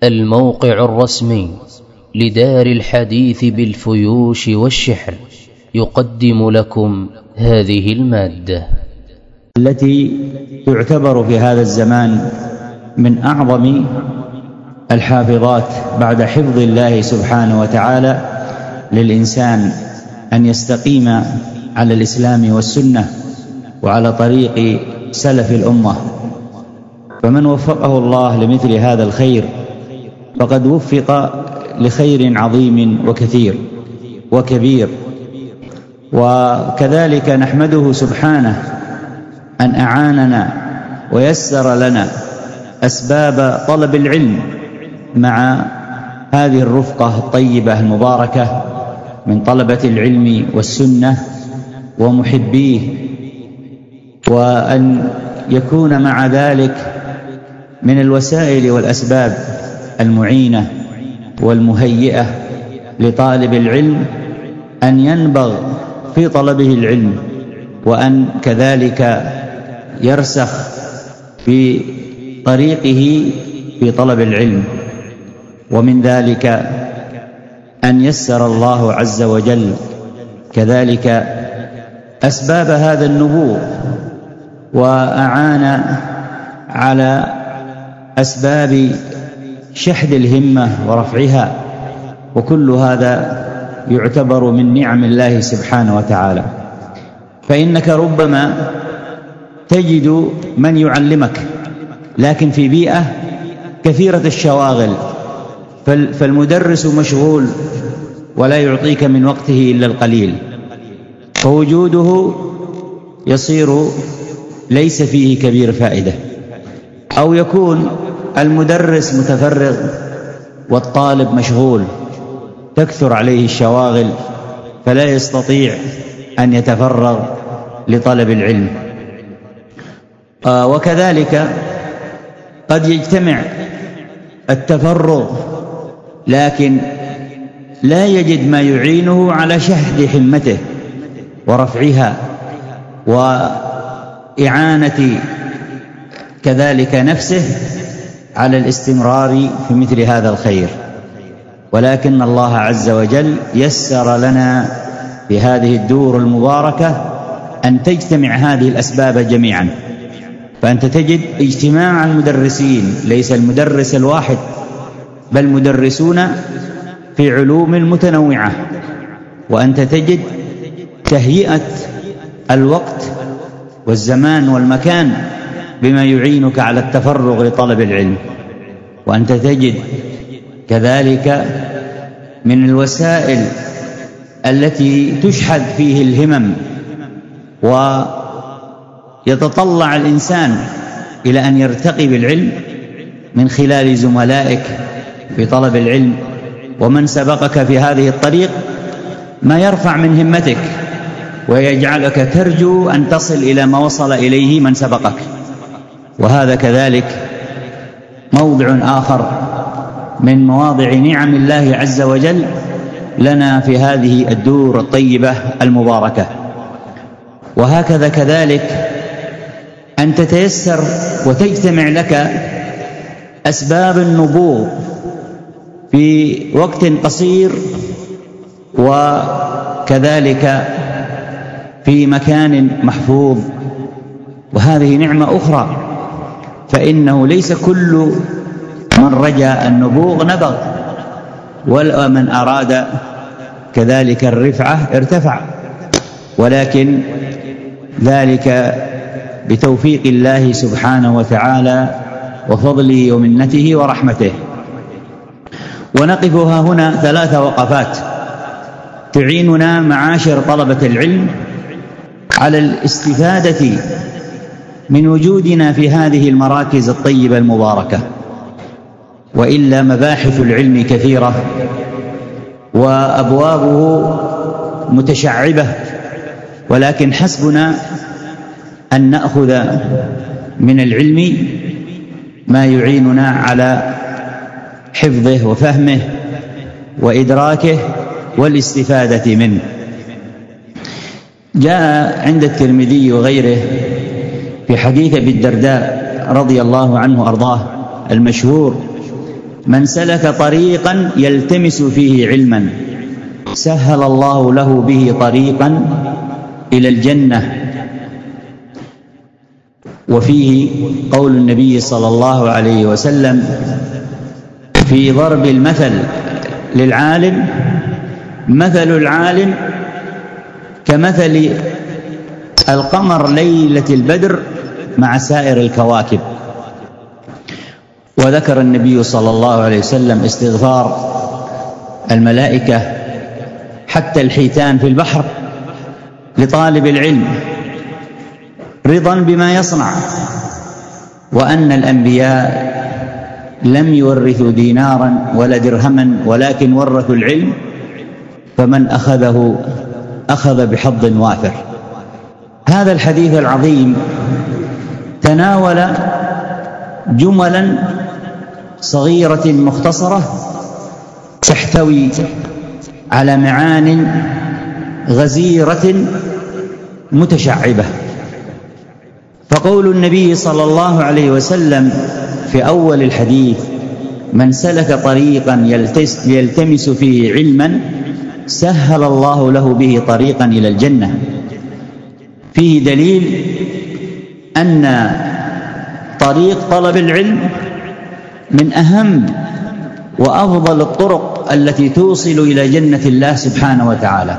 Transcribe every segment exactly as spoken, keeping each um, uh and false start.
الموقع الرسمي لدار الحديث بالفيوش والشحر يقدم لكم هذه المادة التي تعتبر في هذا الزمان من أعظم الحافظات بعد حفظ الله سبحانه وتعالى للإنسان أن يستقيم على الإسلام والسنة وعلى طريق سلف الأمة. فمن وفقه الله لمثل هذا الخير فقد وفق لخير عظيم وكثير وكبير. وكذلك نحمده سبحانه أن أعاننا ويسر لنا أسباب طلب العلم مع هذه الرفقة الطيبة المباركة من طلبة العلم والسنة ومحبيه، وأن يكون مع ذلك من الوسائل والأسباب المعينة والمهيئة لطالب العلم أن ينبغ في طلبه العلم، وأن كذلك يرسخ في طريقه في طلب العلم. ومن ذلك أن يسر الله عز وجل كذلك أسباب هذا النبوغ، وأعان على أسباب شحذ الهمة ورفعها، وكل هذا يعتبر من نعم الله سبحانه وتعالى. فإنك ربما تجد من يعلمك لكن في بيئة كثيرة الشواغل، فالمدرس مشغول ولا يعطيك من وقته إلا القليل، فوجوده يصير ليس فيه كبير فائدة. أو يكون المدرس متفرغ والطالب مشغول، تكثر عليه الشواغل فلا يستطيع أن يتفرغ لطلب العلم. آه وكذلك قد يجتمع التفرغ لكن لا يجد ما يعينه على شحذ همته ورفعها وإعانة كذلك نفسه على الاستمرار في مثل هذا الخير. ولكن الله عز وجل يسر لنا في هذه الدور المباركة أن تجتمع هذه الأسباب جميعا، فأنت تجد اجتماع المدرسين، ليس المدرس الواحد بل مدرسون في علوم متنوعة، وأنت تجد تهيئة الوقت والزمان والمكان بما يعينك على التفرغ لطلب العلم. وأنت تجد كذلك من الوسائل التي تشحذ فيه الهمم ويتطلع الإنسان إلى أن يرتقي بالعلم من خلال زملائك في طلب العلم ومن سبقك في هذه الطريق، ما يرفع من همتك ويجعلك ترجو أن تصل إلى ما وصل إليه من سبقك. وهذا كذلك موضع آخر من مواضع نعم الله عز وجل لنا في هذه الدور الطيبة المباركة. وهكذا كذلك أن تتيسر وتجتمع لك أسباب النبوغ في وقت قصير، وكذلك في مكان محفوظ، وهذه نعمة أخرى. فإنه ليس كل من رجا النبوغ نبغ، ولا من أراد كذلك الرفعة ارتفع، ولكن ذلك بتوفيق الله سبحانه وتعالى وفضله ومنته ورحمته. ونقفها هنا ثلاث وقفات تعيننا معاشر طلبة العلم على الاستفادة من وجودنا في هذه المراكز الطيبة المباركة. وإلا مباحث العلم كثيرة وأبوابه متشعبة، ولكن حسبنا أن نأخذ من العلم ما يعيننا على حفظه وفهمه وإدراكه والاستفادة منه. جاء عند الترمذي وغيره في حديث أبي الدرداء رضي الله عنه أرضاه المشهور من سلك طريقا يلتمس فيه علما سهل الله له به طريقا إلى الجنة. وفيه قول النبي صلى الله عليه وسلم في ضرب المثل للعالم: مثل العالم كمثل القمر ليلة البدر مع سائر الكواكب. وذكر النبي صلى الله عليه وسلم استغفار الملائكة حتى الحيتان في البحر لطالب العلم رضا بما يصنع، وأن الأنبياء لم يورثوا دينارا ولا درهما ولكن ورثوا العلم، فمن أخذه أخذ بحظ وافر. هذا الحديث العظيم تناول جملا صغيرة مختصرة تحتوي على معان غزيرة متشعبة. فقول النبي صلى الله عليه وسلم في أول الحديث: من سلك طريقا يلتمس فيه علما سهل الله له به طريقا إلى الجنة، فيه دليل أن طريق طلب العلم من أهم وأفضل الطرق التي توصل إلى جنة الله سبحانه وتعالى،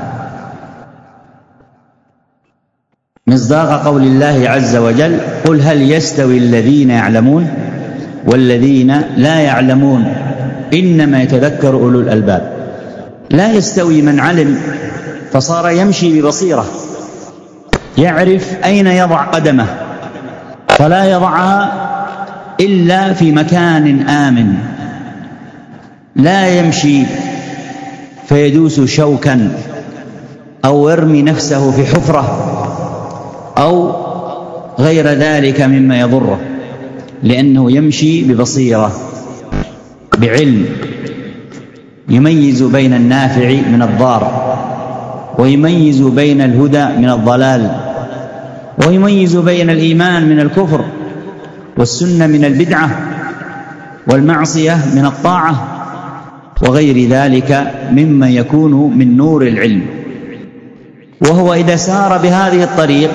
مصداق قول الله عز وجل: قل هل يستوي الذين يعلمون والذين لا يعلمون إنما يتذكر أولو الألباب. لا يستوي من علم فصار يمشي ببصيرة، يعرف أين يضع قدمه فلا يضعها إلا في مكان آمن، لا يمشي فيدوس شوكا أو يرمي نفسه في حفرة أو غير ذلك مما يضره، لأنه يمشي ببصيرة بعلم يميز بين النافع من الضار، ويميز بين الهدى من الضلال، ويميز بين الإيمان من الكفر، والسنة من البدعة، والمعصية من الطاعة، وغير ذلك مما يكون من نور العلم. وهو إذا سار بهذه الطريق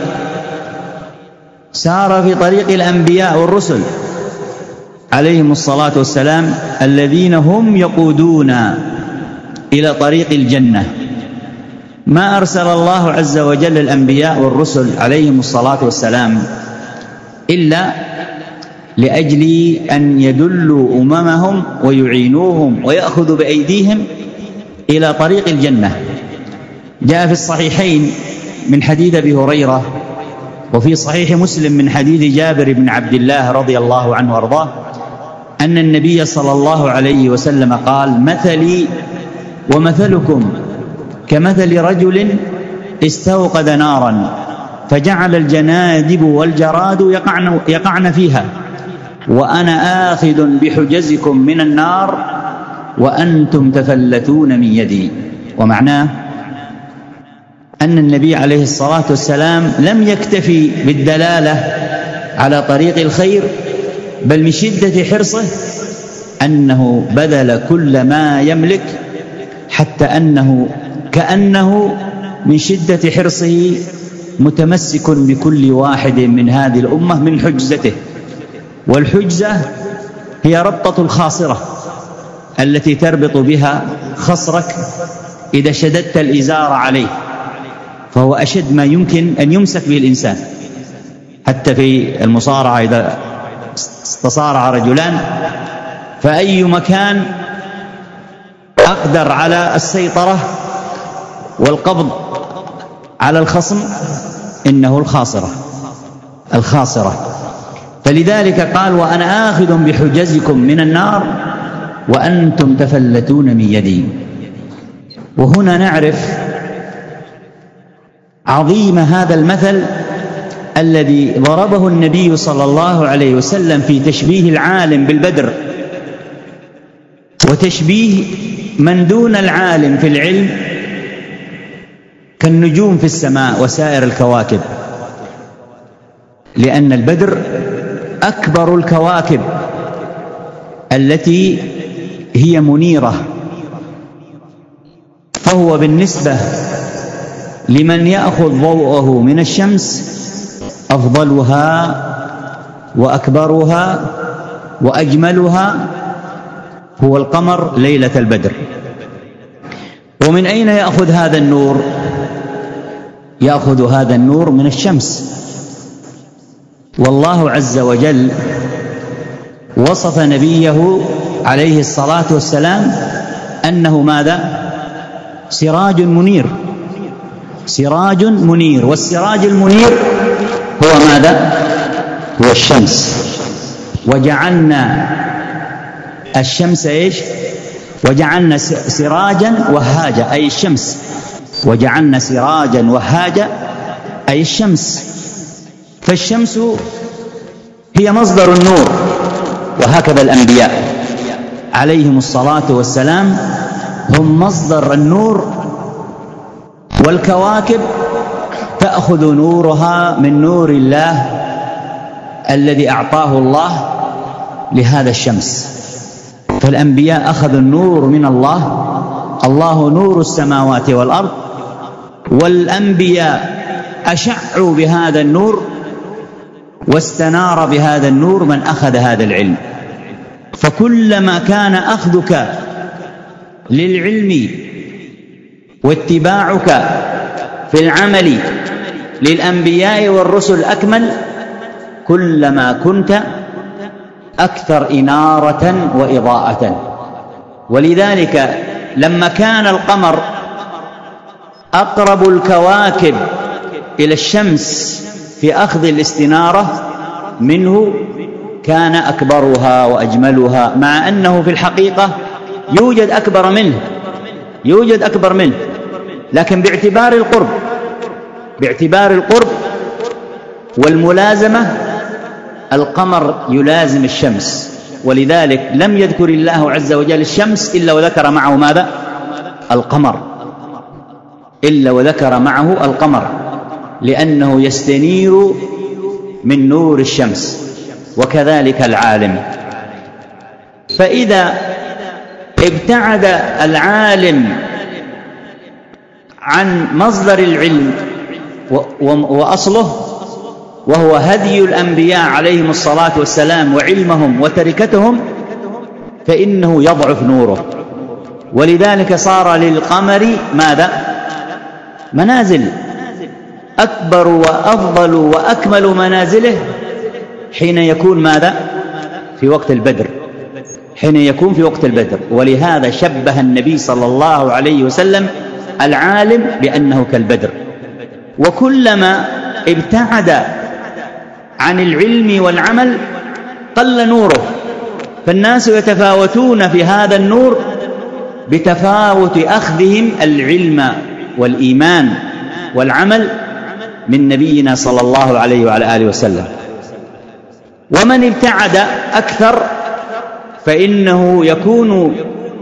سار في طريق الأنبياء والرسل عليهم الصلاة والسلام، الذين هم يقودون إلى طريق الجنة. ما أرسل الله عز وجل الأنبياء والرسل عليهم الصلاة والسلام إلا لأجل أن يدلوا أممهم ويعينوهم ويأخذوا بأيديهم إلى طريق الجنة. جاء في الصحيحين من حديث أبي هريرة، وفي صحيح مسلم من حديث جابر بن عبد الله رضي الله عنه وارضاه، أن النبي صلى الله عليه وسلم قال: مثلي ومثلكم كمثل رجل استوقد نارا فجعل الجنادب والجراد يقعن, يقعن فيها، وأنا آخذ بحجزكم من النار وأنتم تفلتون من يدي. ومعناه أن النبي عليه الصلاة والسلام لم يكتفي بالدلالة على طريق الخير، بل من شدة حرصه أنه بذل كل ما يملك، حتى أنه كأنه من شدة حرصه متمسك بكل واحد من هذه الأمة من حجزته. والحجزة هي ربطة الخاصرة التي تربط بها خصرك إذا شددت الإزار عليه، فهو أشد ما يمكن أن يمسك به الإنسان. حتى في المصارعة إذا تصارع رجلان فأي مكان أقدر على السيطرة والقبض على الخصم إنه الخاصرة الخاصرة فلذلك قال: وأنا آخذ بحجزكم من النار وأنتم تفلتون من يدي. وهنا نعرف عظيم هذا المثل الذي ضربه النبي صلى الله عليه وسلم في تشبيه العالم بالبدر، وتشبيه من دون العالم في العلم كالنجوم في السماء وسائر الكواكب، لأن البدر أكبر الكواكب التي هي منيرة، فهو بالنسبة لمن يأخذ ضوءه من الشمس أفضلها وأكبرها وأجملها هو القمر ليلة البدر. ومن أين يأخذ هذا النور؟ يأخذ هذا النور من الشمس. والله عز وجل وصف نبيه عليه الصلاة والسلام أنه ماذا؟ سراج منير، سراج منير. والسراج المنير هو ماذا؟ هو الشمس. وجعلنا الشمس إيش؟ وجعلنا سراجا وهاجا أي الشمس، وجعلنا سراجا وهاجا أي الشمس. فالشمس هي مصدر النور، وهكذا الأنبياء عليهم الصلاة والسلام هم مصدر النور، والكواكب تأخذ نورها من نور الله الذي أعطاه الله لهذا الشمس. فالأنبياء أخذوا النور من الله، الله نور السماوات والأرض، والأنبياء أشعوا بهذا النور واستنار بهذا النور من أخذ هذا العلم. فكلما كان أخذك للعلم واتباعك في العمل للأنبياء والرسل أكمل، كلما كنت أكثر إنارة وإضاءة. ولذلك لما كان القمر أقرب الكواكب إلى الشمس في أخذ الاستنارة منه كان أكبرها وأجملها، مع أنه في الحقيقة يوجد أكبر منه، يوجد أكبر منه، لكن باعتبار القرب، باعتبار القرب والملازمة القمر يلازم الشمس. ولذلك لم يذكر الله عز وجل الشمس إلا وذكر معه ماذا؟ القمر، إلا وذكر معه القمر، لأنه يستنير من نور الشمس. وكذلك العالم. فإذا ابتعد العالم عن مصدر العلم وأصله وهو هدي الأنبياء عليهم الصلاة والسلام وعلمهم وتركتهم، فإنه يضعف نوره. ولذلك صار للقمر ماذا؟ منازل. أكبر وأفضل وأكمل منازله حين يكون ماذا؟ في وقت البدر، حين يكون في وقت البدر. ولهذا شبه النبي صلى الله عليه وسلم العالم بأنه كالبدر. وكلما ابتعد عن العلم والعمل قل نوره. فالناس يتفاوتون في هذا النور بتفاوت أخذهم العلم والإيمان والعمل من نبينا صلى الله عليه وعلى آله وسلم. ومن ابتعد أكثر فإنه يكون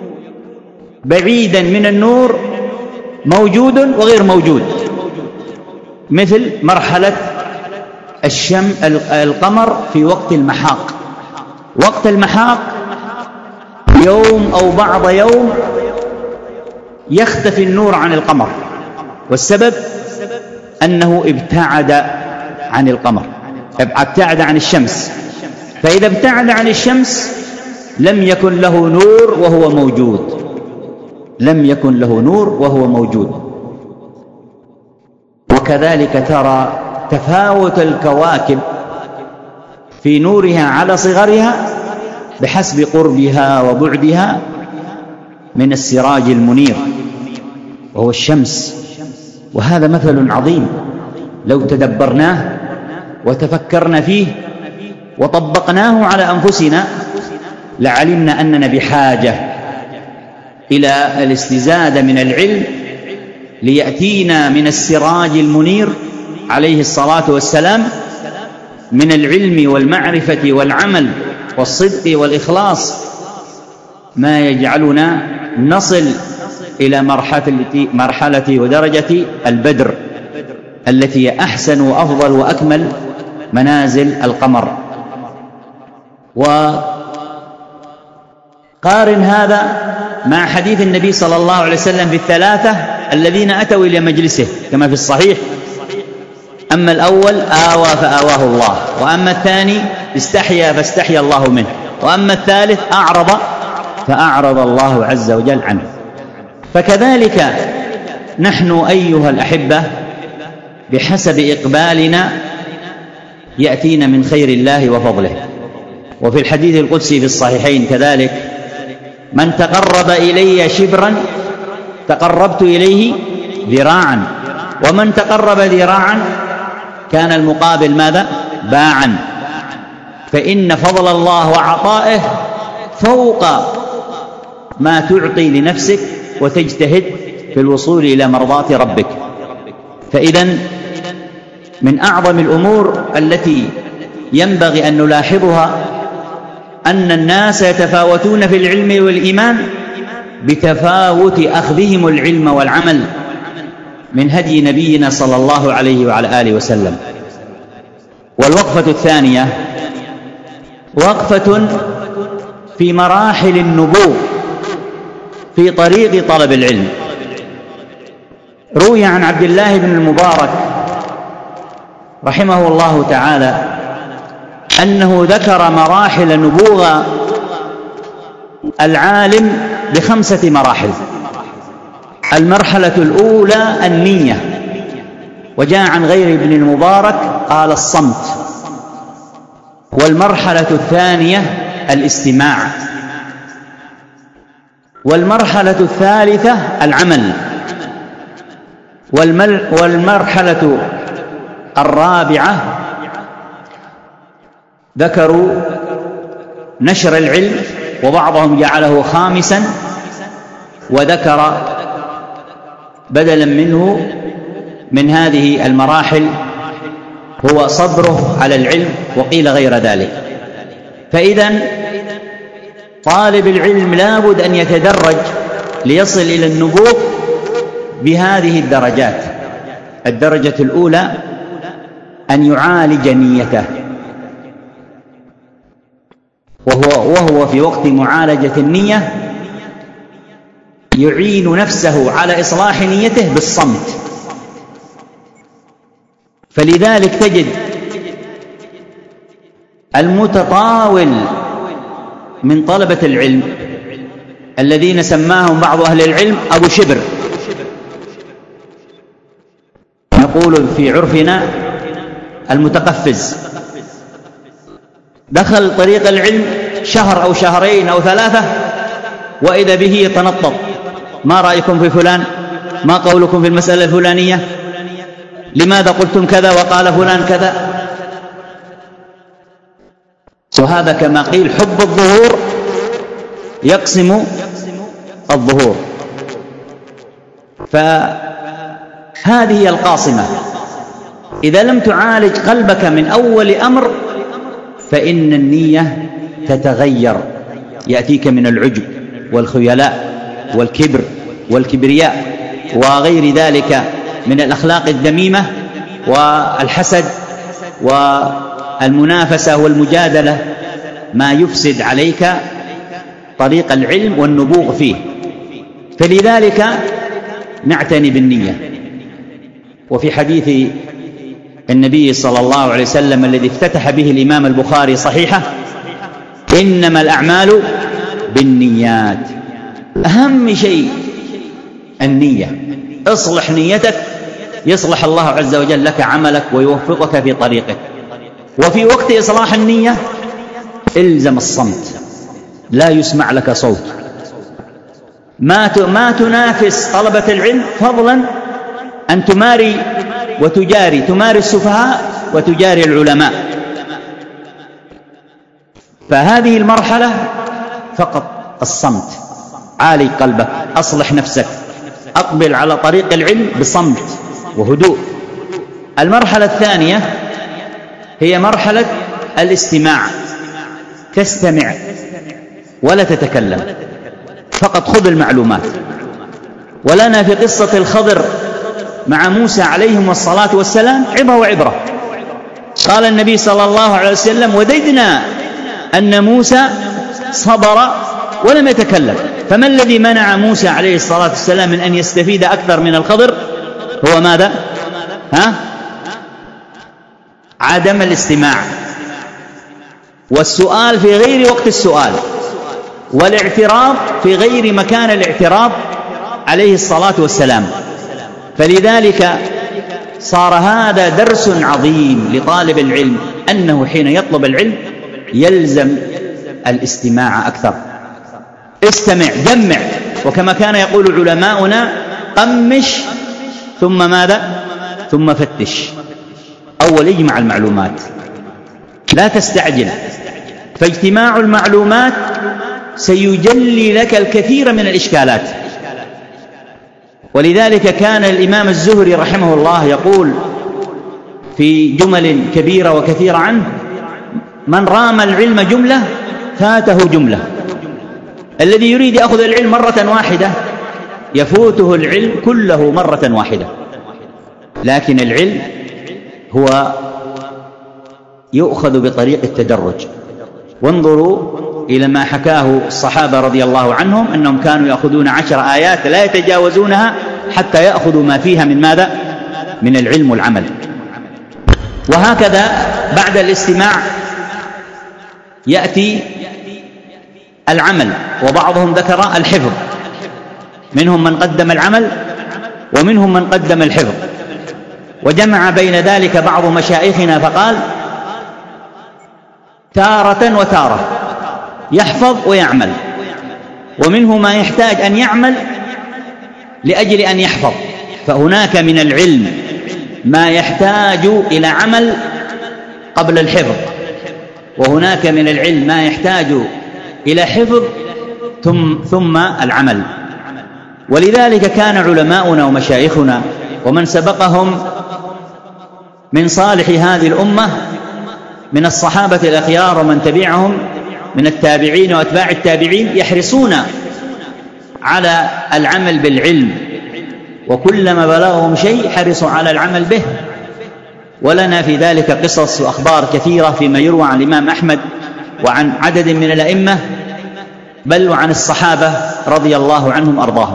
بعيدا من النور، موجود وغير موجود، مثل مرحلة الشم القمر في وقت المحاق. وقت المحاق يوم أو بعض يوم يختفي النور عن القمر، والسبب أنه ابتعد عن القمر، ابتعد عن الشمس. فإذا ابتعد عن الشمس لم يكن له نور وهو موجود، لم يكن له نور وهو موجود. وكذلك ترى تفاوت الكواكب في نورها على صغرها بحسب قربها وبعدها من السراج المنير وهو الشمس. وهذا مثل عظيم لو تدبرناه وتفكرنا فيه وطبقناه على أنفسنا لعلمنا أننا بحاجة إلى الاستزادة من العلم ليأتينا من السراج المنير عليه الصلاة والسلام من العلم والمعرفة والعمل والصدق والإخلاص ما يجعلنا نصل إلى مرحلة, مرحلة ودرجة البدر التي هي أحسن وأفضل وأكمل منازل القمر. قارن هذا مع حديث النبي صلى الله عليه وسلم في الثلاثة الذين أتوا إلى مجلسه كما في الصحيح: أما الأول آوى فآواه الله، وأما الثاني استحيا فاستحيا الله منه، وأما الثالث أعرض فأعرض الله عز وجل عنه. فكذلك نحن أيها الأحبة بحسب إقبالنا يأتينا من خير الله وفضله. وفي الحديث القدسي في الصحيحين كذلك: من تقرب إلي شبرا تقربت إليه ذراعا، ومن تقرب ذراعا كان المقابل ماذا؟ باعا. فإن فضل الله وعطائه فوق ما تعطي لنفسك وتجتهد في الوصول إلى مرضاة ربك. فإذن من أعظم الأمور التي ينبغي أن نلاحظها أن الناس يتفاوتون في العلم والإيمان بتفاوت أخذهم العلم والعمل من هدي نبينا صلى الله عليه وعلى آله وسلم. والوقفة الثانية وقفة في مراحل النبوغ في طريق طلب العلم. روي عن عبد الله بن المبارك رحمه الله تعالى أنه ذكر مراحل نبوغ العالم بخمسة مراحل. المرحلة الأولى النية، وجاء عن غير ابن المبارك قال الصمت. والمرحلة الثانية الاستماع. والمرحلة الثالثة العمل. والمرحلة الرابعة ذكروا نشر العلم، وبعضهم جعله خامسا وذكر بدلا منه من هذه المراحل هو صبره على العلم، وقيل غير ذلك. فإذن طالب العلم لابد أن يتدرج ليصل إلى النبوغ بهذه الدرجات. الدرجة الأولى أن يعالج نيته، وهو, وهو في وقت معالجة النية يعين نفسه على إصلاح نيته بالصمت. فلذلك تجد المتطاول من طلبة العلم الذين سماهم بعض أهل العلم أبو شبر، نقول في عرفنا المتقفز، دخل طريق العلم شهر أو شهرين أو ثلاثة وإذا به يتنطط: ما رأيكم في فلان؟ ما قولكم في المسألة الفلانية؟ لماذا قلتم كذا وقال فلان كذا؟ وهذا كما قيل حب الظهور يقسم الظهور. فهذه هي القاصمة. إذا لم تعالج قلبك من أول أمر فإن النية تتغير، يأتيك من العجب والخيلاء والكبر والكبرياء وغير ذلك من الأخلاق الذميمة والحسد والمنافسة والمجادلة، ما يفسد عليك طريق العلم والنبوغ فيه. فلذلك نعتني بالنية. وفي حديث النبي صلى الله عليه وسلم الذي افتتح به الإمام البخاري صحيحه: إنما الأعمال بالنيات. أهم شيء النية. اصلح نيتك يصلح الله عز وجل لك عملك ويوفقك في طريقك. وفي وقت إصلاح النية الزم الصمت، لا يسمع لك صوت. ما ما تنافس طلبة العلم، فضلا أن تماري وتجاري، تماري السفهاء وتجاري العلماء. فهذه المرحلة فقط الصمت. عالي قلبك، أصلح نفسك، أقبل على طريق العلم بصمت وهدوء. المرحلة الثانية هي مرحلة الاستماع. تستمع ولا تتكلم، فقط خذ المعلومات. ولنا في قصة الخضر مع موسى عليهم الصلاة والسلام عبرة وعبرة. قال النبي صلى الله عليه وسلم: وددنا أن موسى صبر ولم يتكلم. فما الذي منع موسى عليه الصلاة والسلام من أن يستفيد أكثر من الخضر؟ هو ماذا؟ ها؟ عدم الاستماع، والسؤال في غير وقت السؤال، والاعتراض في غير مكان الاعتراض عليه الصلاة والسلام. فلذلك صار هذا درس عظيم لطالب العلم، أنه حين يطلب العلم يلزم الاستماع أكثر. استمع، جمع، وكما كان يقول علماؤنا: قمش ثم ماذا؟ ثم فتش. أول اجمع المعلومات، لا تستعجل، فاجتماع المعلومات سيجلي لك الكثير من الإشكالات. ولذلك كان الإمام الزهري رحمه الله يقول في جمل كبيرة وكثيرة عنه: من رام العلم جملة فاته جملة. الذي يريد يأخذ العلم مرة واحدة يفوته العلم كله مرة واحدة. لكن العلم هو يؤخذ بطريق التدرج. وانظروا إلى ما حكاه الصحابة رضي الله عنهم، أنهم كانوا يأخذون عشر آيات لا يتجاوزونها حتى يأخذوا ما فيها من ماذا؟ من العلم والعمل. وهكذا بعد الاستماع يأتي العمل، وبعضهم ذكر الحفظ، منهم من قدم العمل ومنهم من قدم الحفظ، وجمع بين ذلك بعض مشايخنا فقال: تارة وتارة يحفظ ويعمل، ومنه ما يحتاج أن يعمل لأجل أن يحفظ. فهناك من العلم ما يحتاج إلى عمل قبل الحفظ، وهناك من العلم ما يحتاج إلى حفظ ثم, ثم العمل. ولذلك كان علماؤنا ومشايخنا ومن سبقهم من صالح هذه الأمة من الصحابة الأخيار ومن تبعهم من التابعين وأتباع التابعين يحرصون على العمل بالعلم، وكلما بلغهم شيء حرصوا على العمل به. ولنا في ذلك قصص وأخبار كثيرة فيما يروى عن الإمام أحمد وعن عدد من الأئمة، بل وعن الصحابة رضي الله عنهم أرضاهم.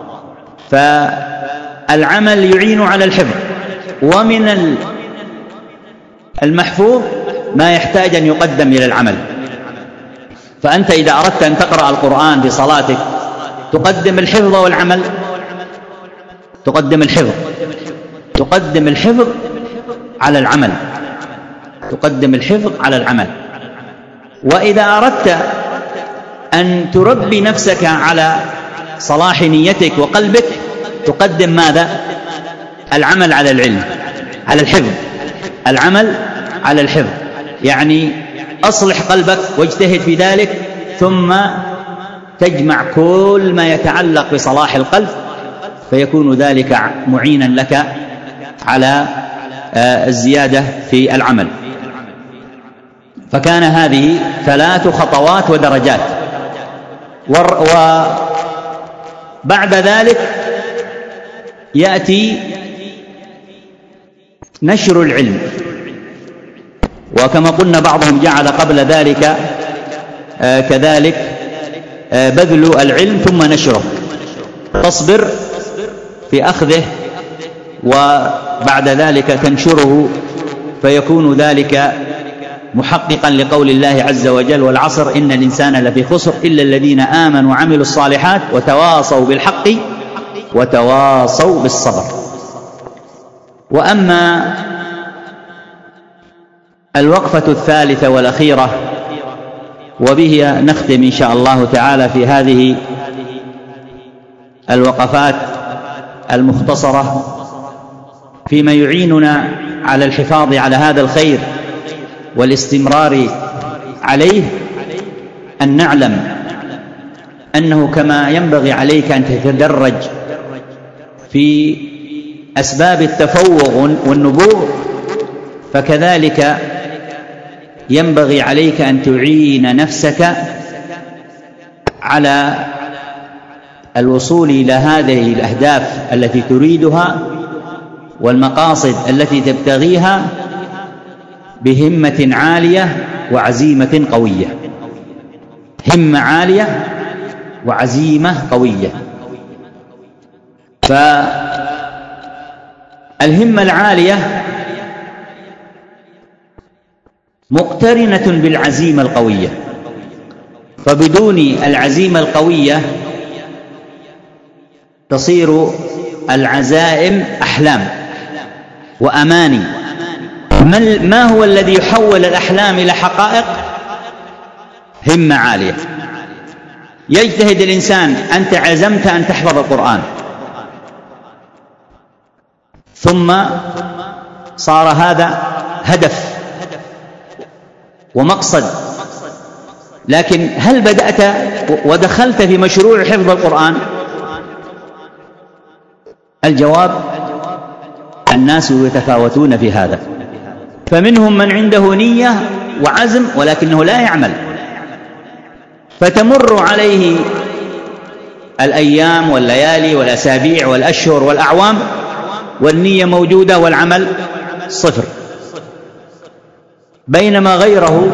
فالعمل يعين على الحفظ، ومن المحفوظ ما يحتاج أن يقدم إلى العمل. فأنت إذا أردت أن تقرأ القرآن في صلاتك تقدم الحفظ والعمل، تقدم الحفظ تقدم الحفظ على العمل تقدم الحفظ على العمل. وإذا أردت أن تربي نفسك على صلاح نيتك وقلبك تقدم ماذا؟ العمل على العلم، على الحفظ، العمل على الحفظ. يعني أصلح قلبك واجتهد في ذلك، ثم تجمع كل ما يتعلق بصلاح القلب، فيكون ذلك معينا لك على الزيادة في العمل. فكان هذه ثلاث خطوات ودرجات. وبعد ذلك يأتي نشر العلم، وكما قلنا بعضهم جعل قبل ذلك آه كذلك آه بذل العلم ثم نشره. تصبر في أخذه وبعد ذلك تنشره، فيكون ذلك محققا لقول الله عز وجل: والعصر إن الإنسان لفي خسر إلا الذين آمنوا وعملوا الصالحات وتواصوا بالحق وتواصوا بالصبر. وأما الوقفة الثالثة والأخيرة، وبه نختم إن شاء الله تعالى في هذه الوقفات المختصرة فيما يعيننا على الحفاظ على هذا الخير والاستمرار عليه، أن نعلم أنه كما ينبغي عليك أن تتدرج في أسباب التفوق والنبوغ، فكذلك ينبغي عليك أن تعين نفسك على الوصول إلى هذه الأهداف التي تريدها والمقاصد التي تبتغيها بهمة عالية وعزيمة قوية. همة عالية وعزيمة قوية. فالهمة العالية مقترنة بالعزيمة القوية، فبدون العزيمة القوية تصير العزائم أحلام وأماني. ما هو الذي يحول الأحلام إلى حقائق؟ همة عالية. يجتهد الإنسان، أنت عزمت أن تحفظ القرآن، ثم صار هذا هدف ومقصد، لكن هل بدأت ودخلت في مشروع حفظ القرآن؟ الجواب: الناس يتفاوتون في هذا، فمنهم من عنده نية وعزم ولكنه لا يعمل، فتمر عليه الأيام والليالي والأسابيع والأشهر والأعوام والنية موجودة والعمل صفر، بينما غيره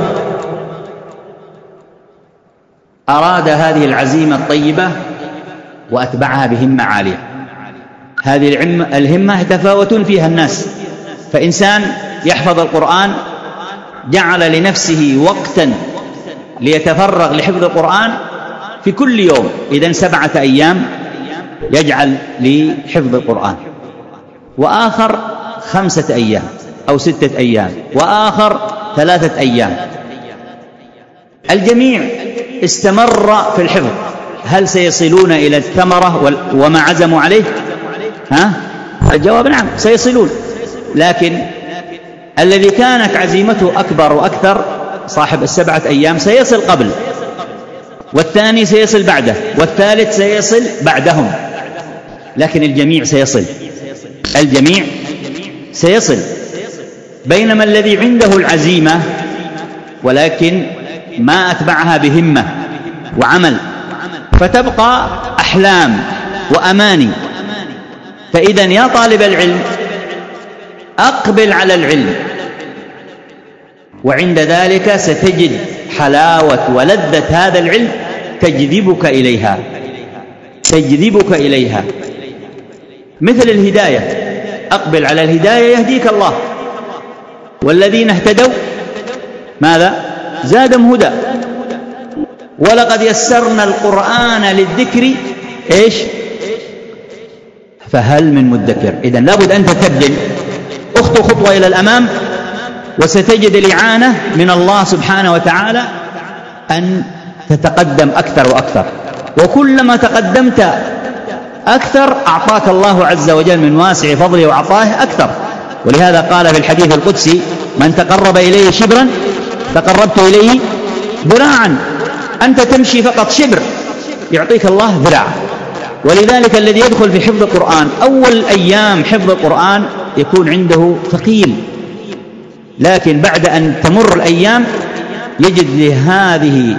أراد هذه العزيمة الطيبة وأتبعها بهمة عالية. هذه الهمة يتفاوتون فيها الناس، فإنسان يحفظ القرآن جعل لنفسه وقتا ليتفرغ لحفظ القرآن في كل يوم، إذن سبعة أيام يجعل لحفظ القرآن، وآخر خمسة أيام أو ستة أيام، وآخر ثلاثة أيام. الجميع استمر في الحفظ. هل سيصلون إلى الثمرة وما عزموا عليه؟ ها؟ الجواب نعم، سيصلون، لكن الذي كانت عزيمته أكبر وأكثر صاحب السبعة أيام سيصل قبل، والثاني سيصل بعده، والثالث سيصل بعدهم، لكن الجميع سيصل، الجميع سيصل. بينما الذي عنده العزيمة ولكن ما أتبعها بهمة وعمل فتبقى أحلام وأماني. فإذا يا طالب العلم أقبل على العلم، وعند ذلك ستجد حلاوة ولذة هذا العلم تجذبك إليها تجذبك إليها مثل الهداية. أقبل على الهداية يهديك الله، والذين اهتدوا ماذا؟ زادهم هدى. ولقد يسرنا القرآن للذكر إيش؟ فهل من مدكر. إذن لابد أن تتبدل، أخطو خطوة إلى الأمام وستجد الإعانة من الله سبحانه وتعالى أن تتقدم أكثر وأكثر، وكلما تقدمت أكثر أعطاك الله عز وجل من واسع فضله وعطائه أكثر. ولهذا قال في الحديث القدسي: من تقرب إليه شبرا تقربت إليه ذراعا. أنت تمشي فقط شبر يعطيك الله ذراع. ولذلك الذي يدخل في حفظ القرآن أول أيام حفظ القرآن يكون عنده ثقيل، لكن بعد أن تمر الأيام يجد لهذه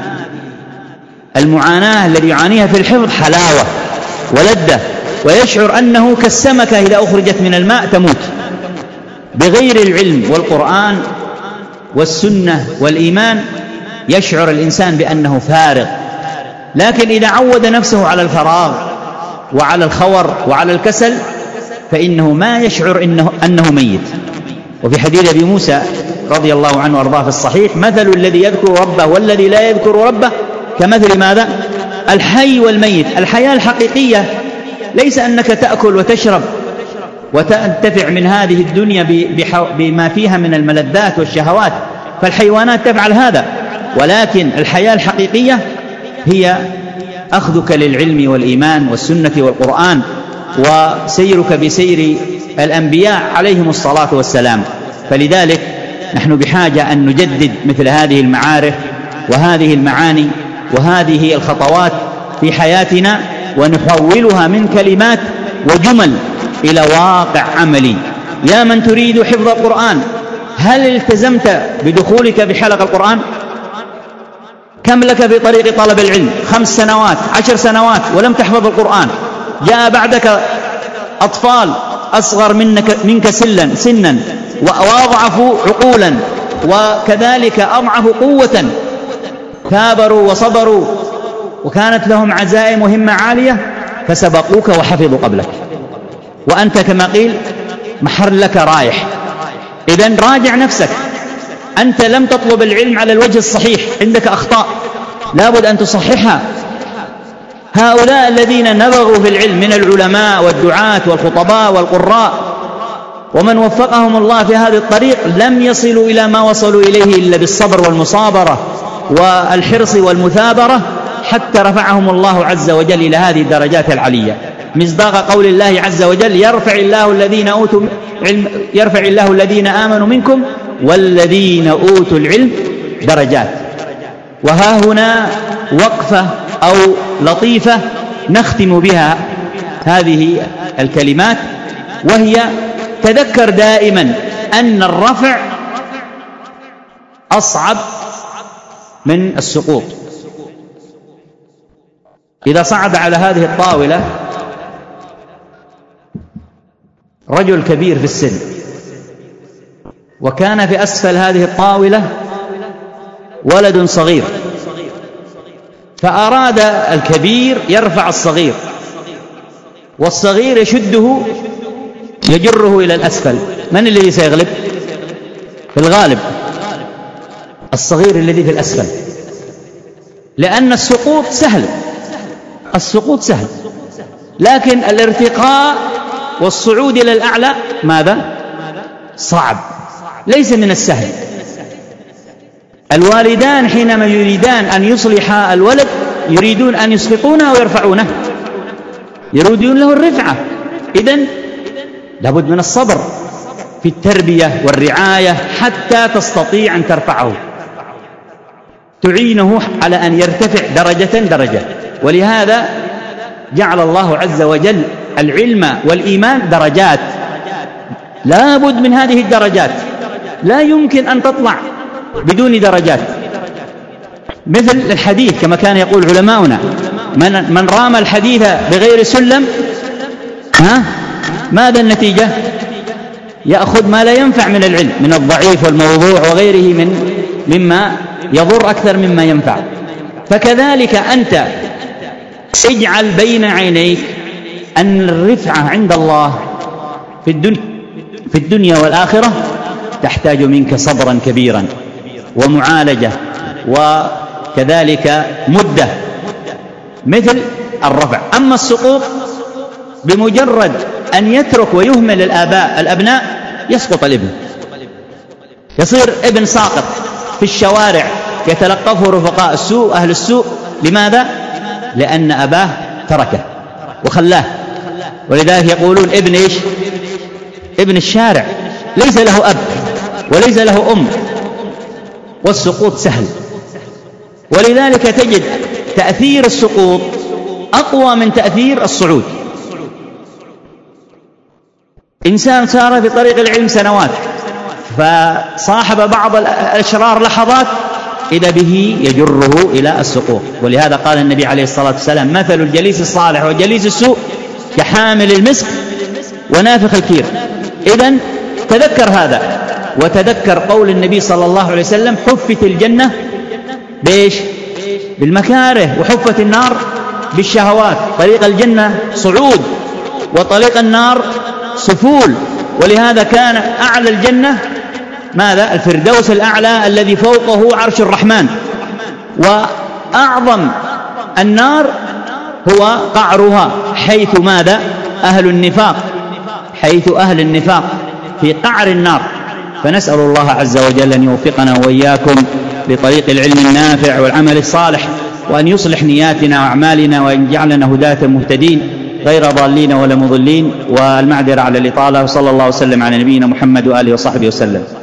المعاناة الذي يعانيها في الحفظ حلاوة ولذة، ويشعر أنه كالسمكة إذا أخرجت من الماء تموت. بغير العلم والقرآن والسنة والإيمان يشعر الإنسان بأنه فارغ، لكن إذا عود نفسه على الفراغ وعلى الخور وعلى الكسل فإنه ما يشعر إنه أنه ميت. وفي حديث أبي موسى رضي الله عنه وارضاه في الصحيح: مثل الذي يذكر ربه والذي لا يذكر ربه كمثل ماذا؟ الحي والميت. الحياة الحقيقية ليس أنك تأكل وتشرب وتنتفع من هذه الدنيا بما فيها من الملذات والشهوات، فالحيوانات تفعل هذا، ولكن الحياة الحقيقية هي أخذك للعلم والإيمان والسنة والقرآن، وسيرك بسير الأنبياء عليهم الصلاة والسلام. فلذلك نحن بحاجة أن نجدد مثل هذه المعارف وهذه المعاني وهذه الخطوات في حياتنا، ونحولها من كلمات وجمل إلى واقع عملي. يا من تريد حفظ القرآن، هل التزمت بدخولك بحلقة القرآن؟ كم لك في طريق طلب العلم؟ خمس سنوات، عشر سنوات ولم تحفظ القرآن. جاء بعدك أطفال أصغر منك, منك سلا سنا وأضعفوا عقولا وكذلك أضعفوا قوة، كابروا وصبروا وكانت لهم عزائم وهمة عالية فسبقوك وحفظوا قبلك، وأنت كما قيل محرلك رايح. إذن راجع نفسك، أنت لم تطلب العلم على الوجه الصحيح، عندك أخطاء لابد أن تصححها. هؤلاء الذين نبغوا في العلم من العلماء والدعاة والخطباء والقراء ومن وفقهم الله في هذا الطريق لم يصلوا إلى ما وصلوا إليه إلا بالصبر والمصابرة والحرص والمثابرة، حتى رفعهم الله عز وجل إلى هذه الدرجات العلية، مصداق قول الله عز وجل: يرفع الله الذين أوتوا علم يرفع الله الذين آمنوا منكم والذين أوتوا العلم درجات. وها هنا وقفة أو لطيفة نختم بها هذه الكلمات، وهي: تذكر دائما أن الرفع أصعب من السقوط. إذا صعد على هذه الطاولة رجل كبير في السن وكان في أسفل هذه الطاولة ولد صغير، فأراد الكبير يرفع الصغير والصغير يشده يجره إلى الأسفل، من الذي سيغلب؟ في الغالب الصغير الذي في الأسفل، لأن السقوط سهل، السقوط سهل، لكن الارتقاء والصعود إلى الأعلى ماذا؟ صعب، ليس من السهل. الوالدان حينما يريدان أن يصلحا الولد يريدون أن يسقطونه ويرفعونه، يريدون له الرفعة. إذن لابد من الصبر في التربية والرعاية حتى تستطيع أن ترفعه، تعينه على أن يرتفع درجة درجة. ولهذا جعل الله عز وجل العلم والإيمان درجات، لا بد من هذه الدرجات، لا يمكن أن تطلع بدون درجات. مثل الحديث كما كان يقول علماؤنا: من, من رام الحديث بغير سلم ها ماذا النتيجة؟ يأخذ ما لا ينفع من العلم، من الضعيف والموضوع وغيره من مما يضر أكثر مما ينفع. فكذلك أنت اجعل بين عينيك أن الرفعة عند الله في الدنيا, في الدنيا والآخرة تحتاج منك صبرا كبيرا ومعالجة وكذلك مدة مثل الرفع. أما السقوط بمجرد أن يترك ويهمل الآباء الأبناء يسقط الابن، يصير ابن ساقط في الشوارع يتلقفه رفقاء السوء أهل السوء. لماذا؟ لأن أباه تركه وخلاه. ولذلك يقولون ابن إيش؟ ابن الشارع، ليس له أب وليس له أم، والسقوط سهل. ولذلك تجد تأثير السقوط أقوى من تأثير الصعود. إنسان سار في طريق العلم سنوات فصاحب بعض الأشرار لحظات إذا به يجره إلى السقوط. ولهذا قال النبي عليه الصلاة والسلام: مثل الجليس الصالح وجليس السوء كحامل المسك ونافخ الكير. إذن تذكر هذا، وتذكر قول النبي صلى الله عليه وسلم: حفت الجنة بإيش؟ بالمكاره، وحفت النار بالشهوات. طريق الجنة صعود وطريق النار سفول. ولهذا كان أعلى الجنة ماذا؟ الفردوس الأعلى الذي فوقه عرش الرحمن، وأعظم النار هو قعرها، حيث ماذا؟ أهل النفاق، حيث أهل النفاق في قعر النار. فنسأل الله عز وجل أن يوفقنا وإياكم لطريق العلم النافع والعمل الصالح، وأن يصلح نياتنا وأعمالنا، وأن يجعلنا هداة مهتدين غير ضالين ولا مضلين. والمعذرة على الإطالة، وصلى الله وسلم على نبينا محمد وآله وصحبه وسلم.